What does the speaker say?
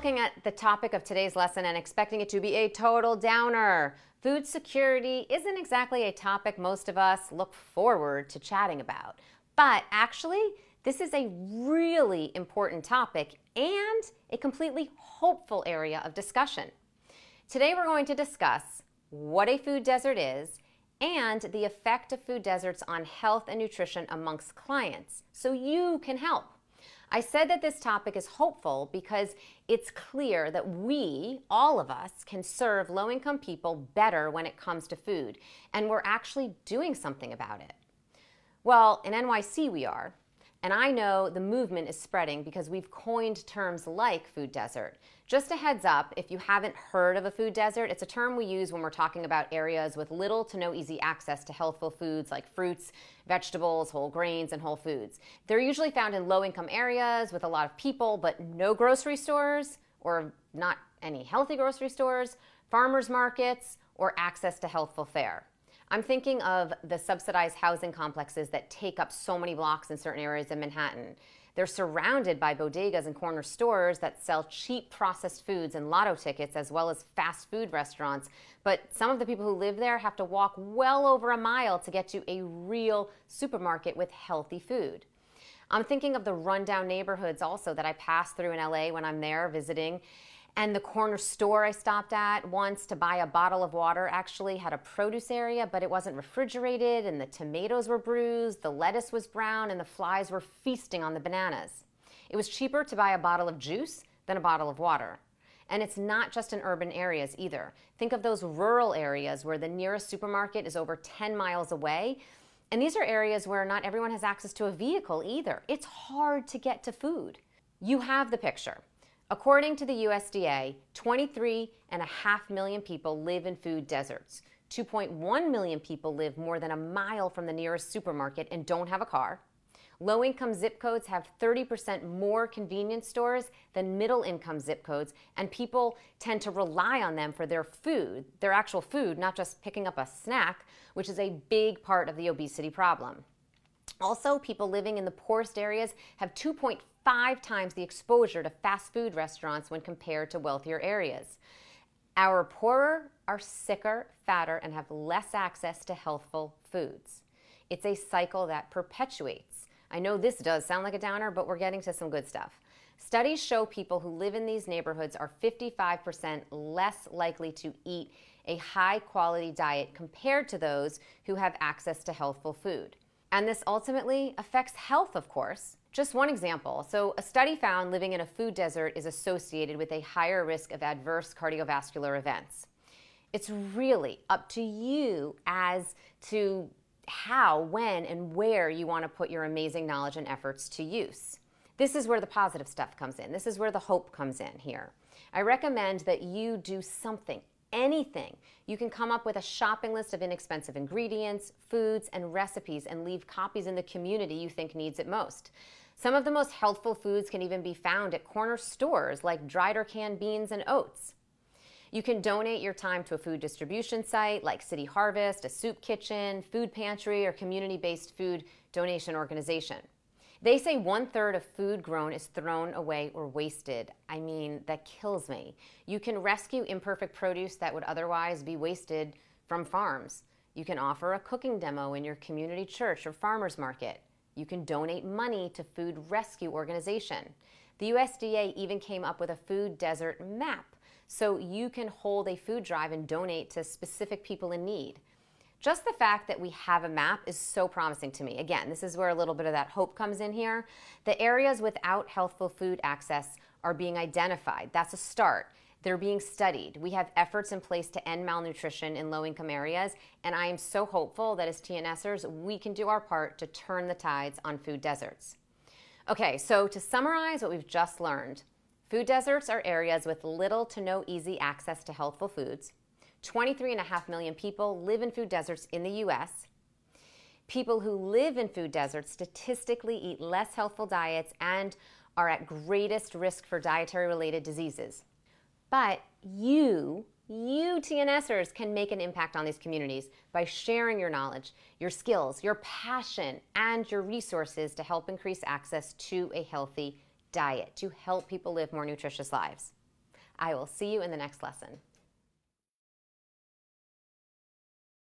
looking at the topic of today's lesson and expecting it to be a total downer. Food security isn't exactly a topic most of us look forward to chatting about. But actually, this is a really important topic and a completely hopeful area of discussion. Today we're going to discuss what a food desert is and the effect of food deserts on health and nutrition amongst clients, so you can help. I said that this topic is hopeful because it's clear that we, all of us, can serve low-income people better when it comes to food, and we're actually doing something about it. Well, in NYC we are, and I know the movement is spreading because we've coined terms like food desert. Just a heads up, if you haven't heard of a food desert, it's a term we use when we're talking about areas with little to no easy access to healthful foods like fruits, vegetables, whole grains, and whole foods. They're usually found in low-income areas with a lot of people, but no grocery stores, or not any healthy grocery stores, farmers markets, or access to healthful fare. I'm thinking of the subsidized housing complexes that take up so many blocks in certain areas of Manhattan. They're surrounded by bodegas and corner stores that sell cheap processed foods and lotto tickets, as well as fast food restaurants. But some of the people who live there have to walk well over a mile to get to a real supermarket with healthy food. I'm thinking of the rundown neighborhoods also that I pass through in LA when I'm there visiting. And the corner store I stopped at once to buy a bottle of water actually had a produce area, but it wasn't refrigerated, and the tomatoes were bruised, the lettuce was brown, and the flies were feasting on the bananas. It was cheaper to buy a bottle of juice than a bottle of water. And it's not just in urban areas either. Think of those rural areas where the nearest supermarket is over 10 miles away. And these are areas where not everyone has access to a vehicle either. It's hard to get to food. You have the picture. According to the USDA, 23.5 million people live in food deserts. 2.1 million people live more than a mile from the nearest supermarket and don't have a car. Low-income zip codes have 30% more convenience stores than middle-income zip codes, and people tend to rely on them for their food, their actual food, not just picking up a snack, which is a big part of the obesity problem. Also, people living in the poorest areas have 2.5 times the exposure to fast food restaurants when compared to wealthier areas. Our poorer are sicker, fatter, and have less access to healthful foods. It's a cycle that perpetuates. I know this does sound like a downer, but we're getting to some good stuff. Studies show people who live in these neighborhoods are 55% less likely to eat a high-quality diet compared to those who have access to healthful food. And this ultimately affects health, of course. Just one example. So a study found living in a food desert is associated with a higher risk of adverse cardiovascular events. It's really up to you as to how, when, and where you want to put your amazing knowledge and efforts to use. This is where the positive stuff comes in. This is where the hope comes in here. I recommend that you do something. Anything. You can come up with a shopping list of inexpensive ingredients, foods, and recipes and leave copies in the community you think needs it most. Some of the most healthful foods can even be found at corner stores like dried or canned beans and oats. You can donate your time to a food distribution site like City Harvest, a soup kitchen, food pantry, or community-based food donation organization. They say 1/3 of food grown is thrown away or wasted. I mean, that kills me. You can rescue imperfect produce that would otherwise be wasted from farms. You can offer a cooking demo in your community church or farmer's market. You can donate money to food rescue organization. The USDA even came up with a food desert map, so you can hold a food drive and donate to specific people in need. Just the fact that we have a map is so promising to me. Again, this is where a little bit of that hope comes in here. The areas without healthful food access are being identified. That's a start. They're being studied. We have efforts in place to end malnutrition in low-income areas, and I am so hopeful that as TNSers, we can do our part to turn the tides on food deserts. Okay, so to summarize what we've just learned, food deserts are areas with little to no easy access to healthful foods. 23.5 million people live in food deserts in the U.S. People who live in food deserts statistically eat less healthful diets and are at greatest risk for dietary-related diseases. But you TNSers can make an impact on these communities by sharing your knowledge, your skills, your passion, and your resources to help increase access to a healthy diet, to help people live more nutritious lives. I will see you in the next lesson.